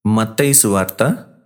మత్తయి సువార్త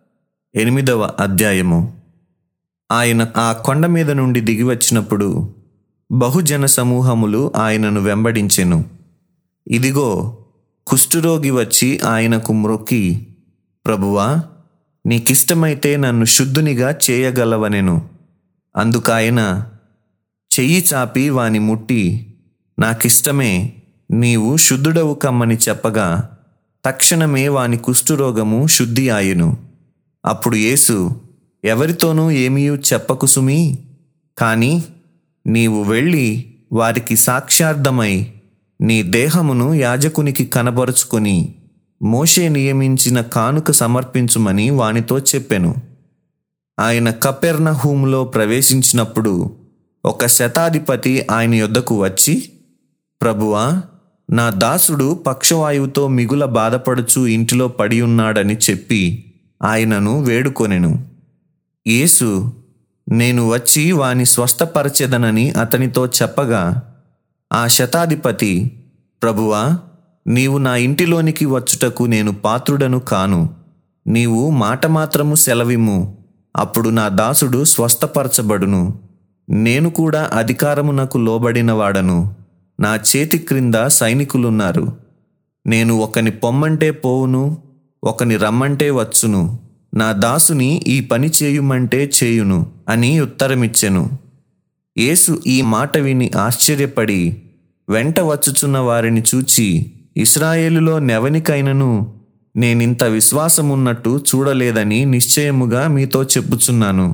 8వ అధ్యాయము. ఆయన ఆ కొండ మీద నుండి దిగి వచ్చినప్పుడు బహుజన సమూహములు ఆయనను వెంబడించెను. ఇదిగో, కుష్ఠరోగి వచ్చి ఆయనకు మ్రొక్కి, ప్రభువా, నీకిష్టమైతే నన్ను శుద్ధునిగా చేయగలవనెను. అందుకాయన చెయ్యి చాపి వాని ముట్టి, నాకిష్టమే, నీవు శుద్ధుడవు కమ్మని చెప్పగా తక్షణమే వాని కుష్ఠరోగము శుద్ధి ఆయును. అప్పుడు యేసు, ఎవరితోనూ ఏమీయూ చెప్పకు సుమీ, కాని నీవు వెళ్ళి వారికి సాక్ష్యార్థమై నీ దేహమును యాజకునికి కనబరుచుకొని మోషే నియమించిన కానుక సమర్పించుమని వానితో చెప్పెను. ఆయన కపెర్నహూములో ప్రవేశించినప్పుడు ఒక శతాధిపతి ఆయన యొద్దకు వచ్చి, ప్రభువా, నా దాసుడు పక్షవాయువుతో మిగుల బాధపడుచు ఇంటిలో పడి ఉన్నాడని చెప్పి ఆయనను వేడుకొనెను. యేసు, నేను వచ్చి వాని స్వస్థపరచెదనని అతనితో చెప్పగా, ఆ శతాధిపతి, ప్రభువా, నీవు నా ఇంటిలోనికి వచ్చుటకు నేను పాత్రుడను కాను. నీవు మాట మాత్రము సెలవిమ్ము, అప్పుడు నా దాసుడు స్వస్థపరచబడును. నేను కూడా అధికారమునకు లోబడిన వాడను. నా చేతి క్రింద సైనికులున్నారు. నేను ఒకని పొమ్మంటే పోవును, ఒకని రమ్మంటే వచ్చును. నా దాసుని ఈ పని చేయుమంటే చేయును అని ఉత్తరమిచ్చెను. యేసు ఈ మాట విని ఆశ్చర్యపడి వెంట వచ్చుచున్న వారిని చూచి, ఇశ్రాయేలులో నెవనికైనను నేనింత విశ్వాసమున్నట్టు చూడలేదని నిశ్చయముగా మీతో చెప్పుచున్నాను.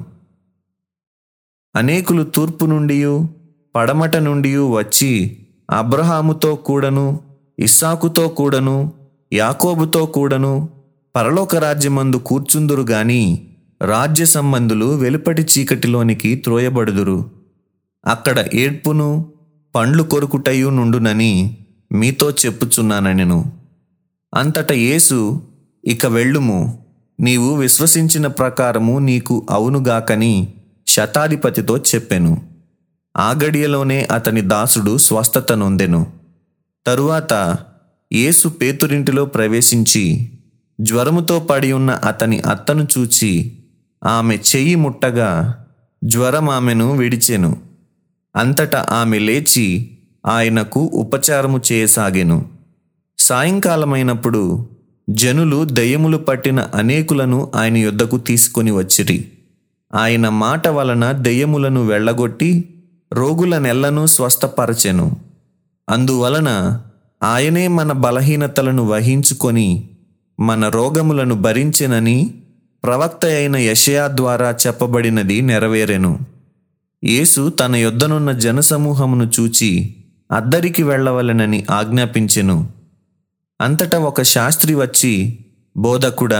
అనేకులు తూర్పు నుండి పడమట నుండి వచ్చి అబ్రహాముతో కూడను, ఇస్సాకుతో కూడను, యాకోబుతో కూడను పరలోక రాజ్యమందు కూర్చుందురు గాని రాజ్య సంబంధులు వెలుపటి చీకటిలోనికి త్రోయబడుదురు. అక్కడ ఏడ్పును పండ్లు కొరుకుటయు నుండునని మీతో చెప్పుచున్నానెను. అంతటా యేసు, ఇక వెళ్ళుము, నీవు విశ్వసించిన ప్రకారము నీకు అవునుగాకని శతాధిపతితో చెప్పెను. ఆ గడియలోనే అతని దాసుడు స్వస్థత నొందెను. తరువాత యేసు పేతురింటిలో ప్రవేశించి జ్వరముతో పడి ఉన్న అతని అత్తను చూచి ఆమె చెయ్యి ముట్టగా జ్వరం ఆమెను విడిచెను. అంతటా ఆమె లేచి ఆయనకు ఉపచారము చేయసాగెను. సాయంకాలమైనప్పుడు జనులు దెయ్యములు పట్టిన అనేకులను ఆయన యొద్దకు తీసుకొని వచ్చిరి. ఆయన మాట వలన దెయ్యములను వెళ్ళగొట్టి రోగులనెల్లను స్వస్థపరచెను. అందువలన ఆయనే మన బలహీనతలను వహించుకొని మన రోగములను భరించెనని ప్రవక్త అయిన యెషయా ద్వారా చెప్పబడినది నెరవేరెను. యేసు తన యొద్దనున్న జనసమూహమును చూచి అద్దరికి వెళ్ళవలెనని ఆజ్ఞాపించెను. అంతటా ఒక శాస్త్రి వచ్చి, బోధకుడా,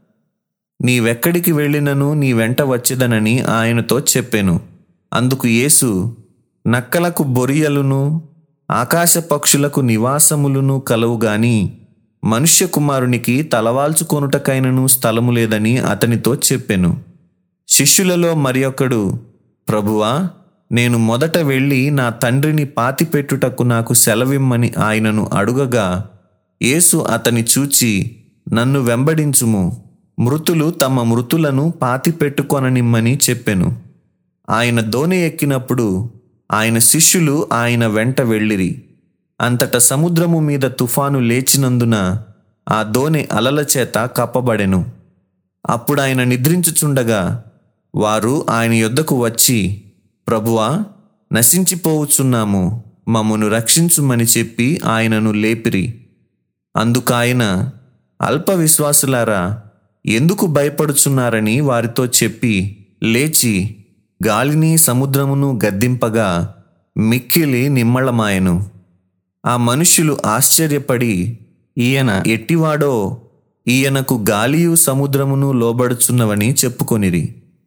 నీవెక్కడికి వెళ్ళినను నీ వెంట వచ్చేదనని ఆయనతో చెప్పెను. అందుకు యేసు, నక్కలకు బొరియలును ఆకాశ పక్షులకు నివాసములును కలవు గాని మనుష్య కుమారునికి తలవాల్చుకొనుటకైనను స్థలము లేదని అతనితో చెప్పెను. శిష్యులలో మరి ఒకడు, ప్రభువా, నేను మొదట వెళ్ళి నా తండ్రిని పాతిపెట్టుటకు నాకు సెలవిమ్మని ఆయనను అడుగగా, యేసు అతని చూచి, నన్ను వెంబడించుము, మృతులు తమ మృతులను పాతిపెట్టుకొననిమ్మని చెప్పెను. ఆయన దోణి ఎక్కినప్పుడు ఆయన శిష్యులు ఆయన వెంట వెళ్ళిరి. అంతటా సముద్రము మీద తుఫాను లేచినందున ఆ దోణి అలల చేత కప్పబడెను. అప్పుడు ఆయన నిద్రించుచుండగా వారు ఆయన యొద్దకు వచ్చి, ప్రభువా, నశించిపోవచ్చున్నాము, మమ్మను రక్షించుమని చెప్పి ఆయనను లేపిరి. అందుకాయన, అల్ప విశ్వాసులారా, ఎందుకు భయపడుచున్నారని వారితో చెప్పి లేచి గాలిని సముద్రమును గద్దింపగా మిక్కిలి నిమ్మళమాయెను. ఆ మనుష్యులు ఆశ్చర్యపడి, ఈయన ఎట్టివాడో, ఈయనకు గాలియు సముద్రమును లోబడుచున్నవని చెప్పుకొనిరి.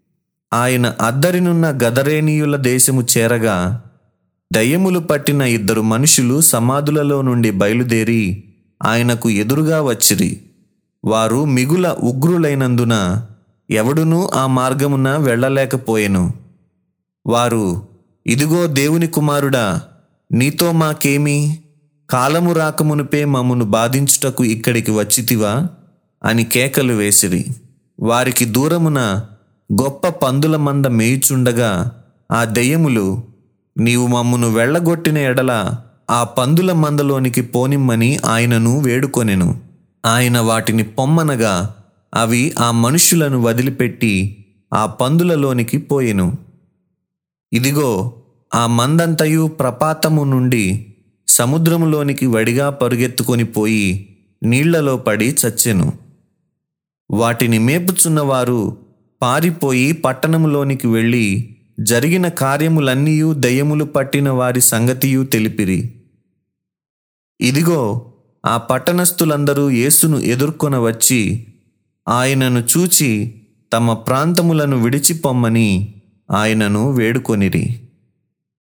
ఆయన అద్దరినున్న గదరేనీయుల దేశము చేరగా దయ్యములు పట్టిన 2 మనుషులు సమాధులలో నుండి బయలుదేరి ఆయనకు ఎదురుగా వచ్చిరి. వారు మిగుల ఉగ్రులైనందున ఎవడునూ ఆ మార్గమున వెళ్ళలేకపోయెను. వారు, ఇదిగో దేవుని కుమారుడా, నీతో మాకేమి? కాలము రాకమునుపే మమ్మను బాధించుటకు ఇక్కడికి వచ్చితివా అని కేకలు వేసిరి. వారికి దూరమున గొప్ప పందుల మంద మేయుచుండగా ఆ దెయ్యములు, నీవు మమ్మును వెళ్ళగొట్టిన ఎడల ఆ పందుల మందలోనికి పోనిమ్మని ఆయనను వేడుకొనెను. ఆయన వాటిని పొమ్మనగా అవి ఆ మనుష్యులను వదిలిపెట్టి ఆ పందులలోనికి పోయెను. ఇదిగో, ఆ మందంతయు ప్రపాతము నుండి సముద్రములోనికి వడిగా పరుగెత్తుకొని పోయి నీళ్లలో పడి చచ్చెను. వాటిని మేపుచున్నవారు పారిపోయి పట్టణములోనికి వెళ్ళి జరిగిన కార్యములన్నీయు దెయ్యములు పట్టిన వారి సంగతియు తెలిపిరి. ఇదిగో, ఆ పట్టణస్థులందరూ యేసును ఎదుర్కొన వచ్చి ఆయనను చూచి తమ ప్రాంతములను విడిచిపొమ్మని ఆయనను వేడుకొనిరి.